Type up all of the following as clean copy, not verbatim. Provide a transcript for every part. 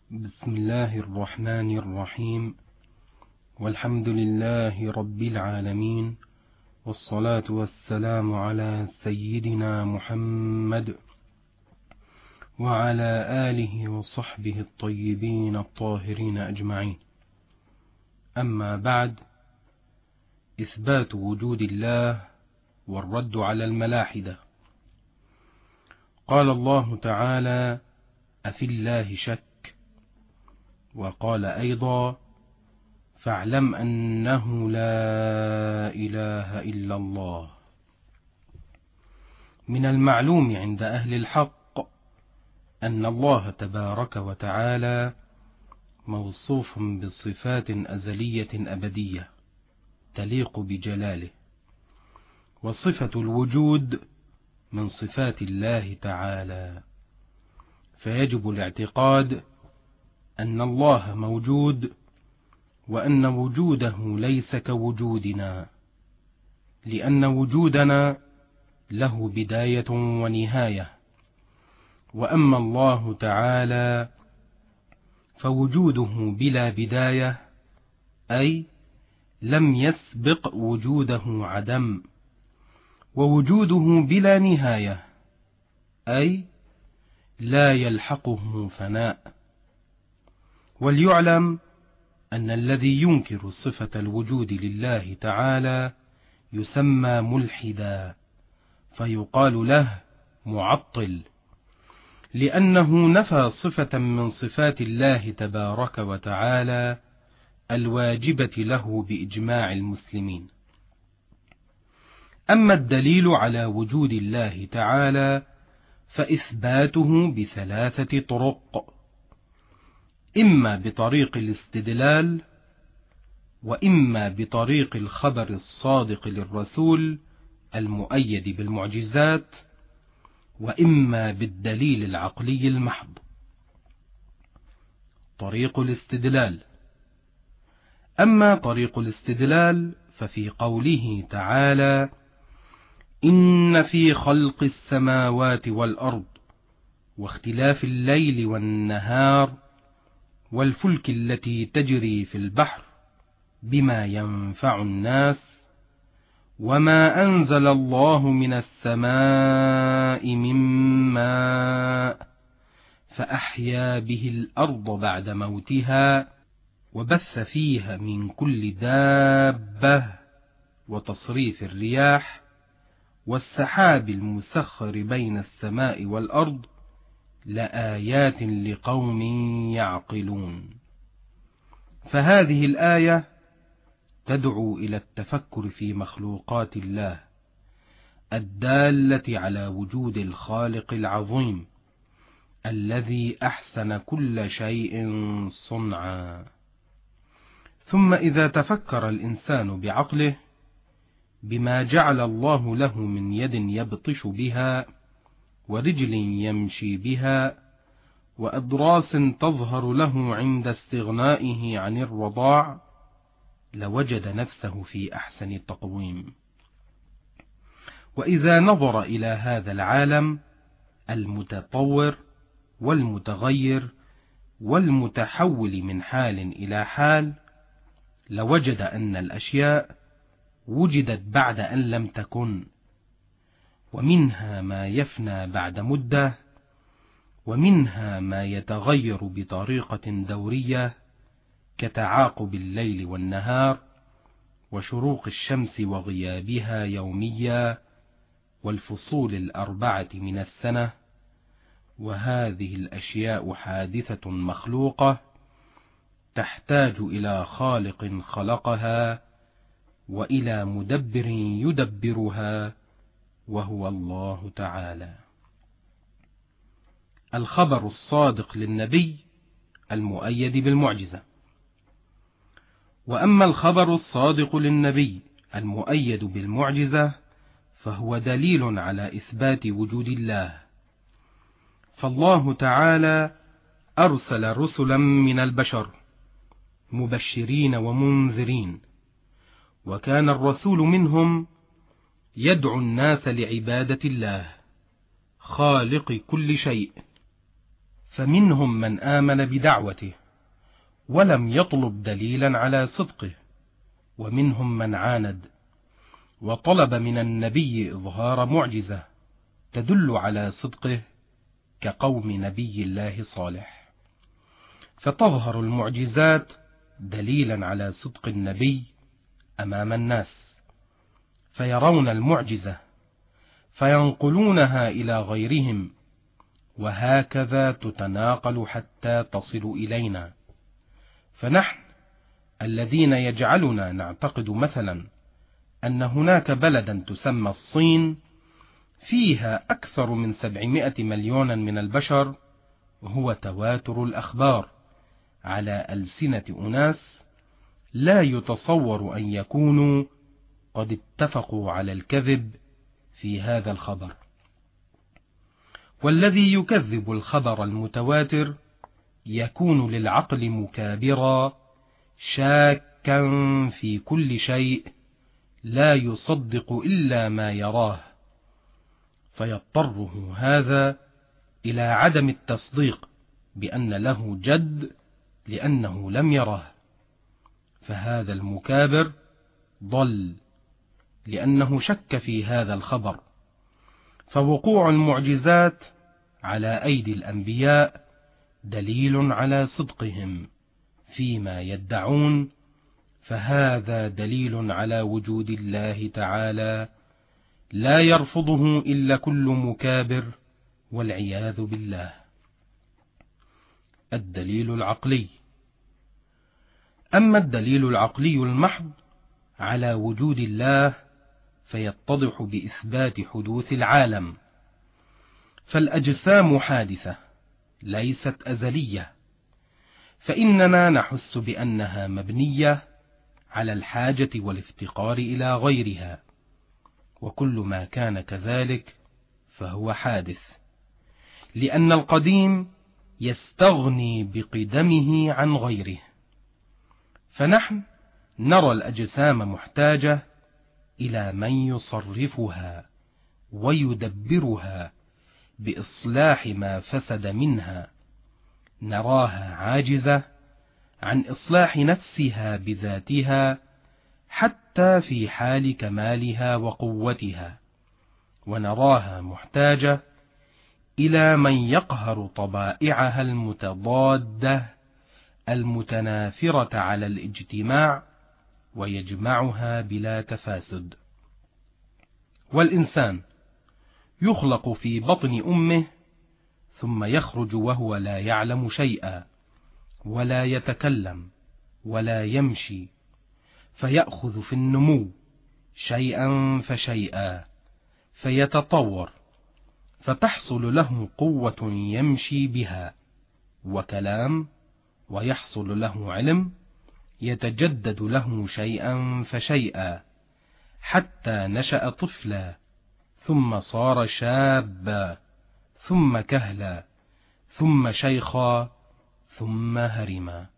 بسم الله الرحمن الرحيم. والحمد لله رب العالمين، والصلاة والسلام على سيدنا محمد وعلى آله وصحبه الطيبين الطاهرين أجمعين. أما بعد، إثبات وجود الله والرد على الملاحدة. قال الله تعالى: أفي الله شك؟ وقال أيضا: فاعلم أنه لا إله إلا الله. من المعلوم عند أهل الحق أن الله تبارك وتعالى موصوف بصفات أزلية أبدية تليق بجلاله، وصفة الوجود من صفات الله تعالى، فيجب الاعتقاد أن الله موجود، وأن وجوده ليس كوجودنا، لأن وجودنا له بداية ونهاية، وأما الله تعالى فوجوده بلا بداية، أي لم يسبق وجوده عدم، ووجوده بلا نهاية، أي لا يلحقه فناء. وليعلم أن الذي ينكر صفة الوجود لله تعالى يسمى ملحدا، فيقال له معطل، لأنه نفى صفة من صفات الله تبارك وتعالى الواجبة له بإجماع المسلمين. أما الدليل على وجود الله تعالى فإثباته بثلاثة طرق: إما بطريق الاستدلال، وإما بطريق الخبر الصادق للرسول المؤيد بالمعجزات، وإما بالدليل العقلي المحض. طريق الاستدلال. أما طريق الاستدلال ففي قوله تعالى: إن في خلق السماوات والأرض واختلاف الليل والنهار والفلك التي تجري في البحر بما ينفع الناس وما أنزل الله من السماء من ماء فأحيا به الأرض بعد موتها وبث فيها من كل دابة وتصريف الرياح والسحاب المسخر بين السماء والأرض لآيات لقوم يعقلون. فهذه الآية تدعو إلى التفكر في مخلوقات الله الدالة على وجود الخالق العظيم الذي أحسن كل شيء صنعا. ثم إذا تفكر الإنسان بعقله بما جعل الله له من يد يبطش بها، ورجل يمشي بها، وأضراس تظهر له عند استغنائه عن الرضاع، لوجد نفسه في أحسن تقويم. وإذا نظر إلى هذا العالم المتطور والمتغير والمتحول من حال إلى حال، لوجد أن الأشياء وجدت بعد أن لم تكن، ومنها ما يفنى بعد مدة، ومنها ما يتغير بطريقة دورية كتعاقب الليل والنهار وشروق الشمس وغيابها يوميا والفصول الأربعة من السنة. وهذه الأشياء حادثة مخلوقة تحتاج إلى خالق خلقها وإلى مدبر يدبرها، وهو الله تعالى. الخبر الصادق للنبي المؤيد بالمعجزة. وأما الخبر الصادق للنبي المؤيد بالمعجزة فهو دليل على إثبات وجود الله. فالله تعالى أرسل رسلا من البشر مبشرين ومنذرين، وكان الرسول منهم يدعو الناس لعبادة الله خالق كل شيء، فمنهم من آمن بدعوته ولم يطلب دليلا على صدقه، ومنهم من عاند وطلب من النبي إظهار معجزة تدل على صدقه كقوم نبي الله صالح، فتظهر المعجزات دليلا على صدق النبي أمام الناس، فيرون المعجزة فينقلونها إلى غيرهم، وهكذا تتناقل حتى تصل إلينا. فنحن الذين يجعلنا نعتقد مثلا أن هناك بلدا تسمى الصين فيها أكثر من 700 مليون من البشر، هو تواتر الأخبار على ألسنة أناس لا يتصور أن يكونوا قد اتفقوا على الكذب في هذا الخبر. والذي يكذب الخبر المتواتر يكون للعقل مكابرا شاكا في كل شيء، لا يصدق إلا ما يراه، فيضطره هذا إلى عدم التصديق بأن له جد لأنه لم يره، فهذا المكابر ضل لأنه شك في هذا الخبر. فوقوع المعجزات على أيدي الأنبياء دليل على صدقهم فيما يدعون، فهذا دليل على وجود الله تعالى لا يرفضه إلا كل مكابر، والعياذ بالله. الدليل العقلي. أما الدليل العقلي المحض على وجود الله فيتضح بإثبات حدوث العالم، فالأجسام حادثة ليست أزلية، فإننا نحس بأنها مبنية على الحاجة والافتقار إلى غيرها، وكل ما كان كذلك فهو حادث، لأن القديم يستغني بقدمه عن غيره. فنحن نرى الأجسام محتاجة إلى من يصرفها ويدبرها بإصلاح ما فسد منها، نراها عاجزة عن إصلاح نفسها بذاتها حتى في حال كمالها وقوتها، ونراها محتاجة إلى من يقهر طبائعها المتضادة المتنافرة على الاجتماع ويجمعها بلا تفاسد. والإنسان يخلق في بطن أمه ثم يخرج وهو لا يعلم شيئا ولا يتكلم ولا يمشي، فيأخذ في النمو شيئا فشيئا فيتطور، فتحصل له قوة يمشي بها وكلام، ويحصل له علم يتجدد له شيئا فشيئا حتى نشأ طفلا، ثم صار شابا، ثم كهلا، ثم شيخا، ثم هرما،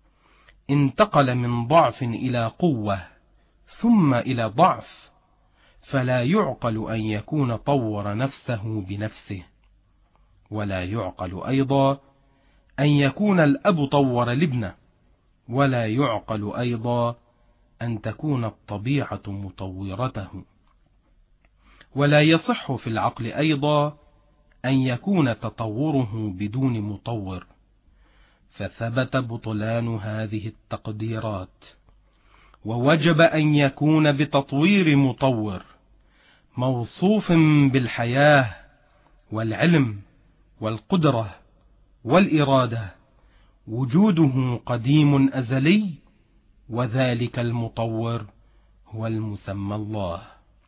انتقل من ضعف إلى قوة ثم إلى ضعف، فلا يعقل أن يكون طور نفسه بنفسه، ولا يعقل أيضا أن يكون الأب طور الابن، ولا يعقل أيضا أن تكون الطبيعة مطورته، ولا يصح في العقل أيضا أن يكون تطوره بدون مطور، فثبت بطلان هذه التقديرات، ووجب أن يكون بتطوير مطور موصوف بالحياة والعلم والقدرة والإرادة، وجوده قديم أزلي، وذلك المطور هو المسمى الله.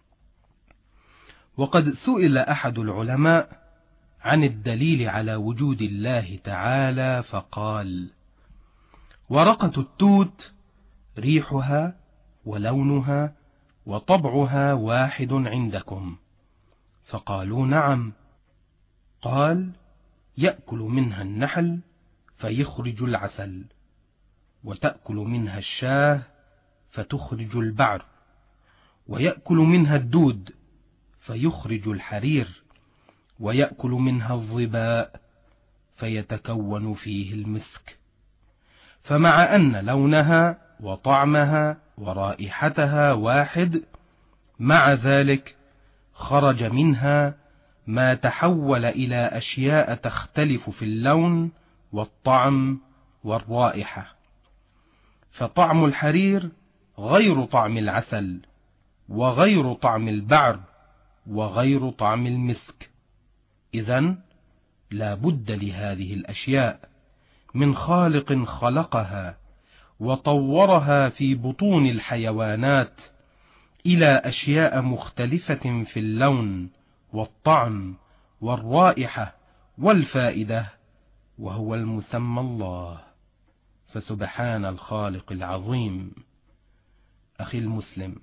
وقد سئل أحد العلماء عن الدليل على وجود الله تعالى فقال: ورقة التوت ريحها ولونها وطبعها واحد عندكم؟ فقالوا: نعم. قال: يأكل منها النحل فيخرج العسل، وتأكل منها الشاه فتخرج البعر، ويأكل منها الدود فيخرج الحرير، ويأكل منها الظباء فيتكون فيه المسك. فمع أن لونها وطعمها ورائحتها واحد، مع ذلك خرج منها ما تحول إلى أشياء تختلف في اللون والطعم والرائحة. فطعم الحرير غير طعم العسل، وغير طعم البعر، وغير طعم المسك. إذن لا بد لهذه الأشياء من خالق خلقها وطورها في بطون الحيوانات إلى أشياء مختلفة في اللون والطعم والرائحة والفائدة، وهو المسمى الله. فسبحان الخالق العظيم. أخي المسلم،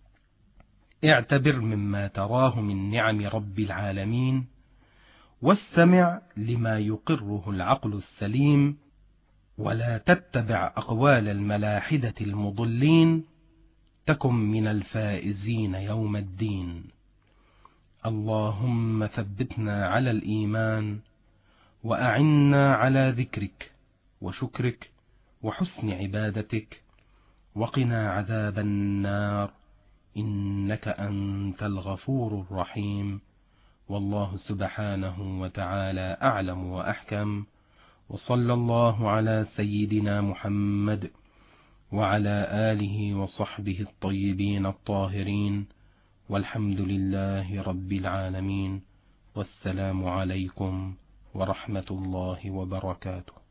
اعتبر مما تراه من نعم رب العالمين، واستمع لما يقره العقل السليم، ولا تتبع أقوال الملاحدة المضلين، تكن من الفائزين يوم الدين. اللهم ثبتنا على الإيمان، وأعنا على ذكرك وشكرك وحسن عبادتك، وقنا عذاب النار، إنك أنت الغفور الرحيم. والله سبحانه وتعالى أعلم وأحكم، وصلى الله على سيدنا محمد وعلى آله وصحبه الطيبين الطاهرين، والحمد لله رب العالمين، والسلام عليكم ورحمة الله وبركاته.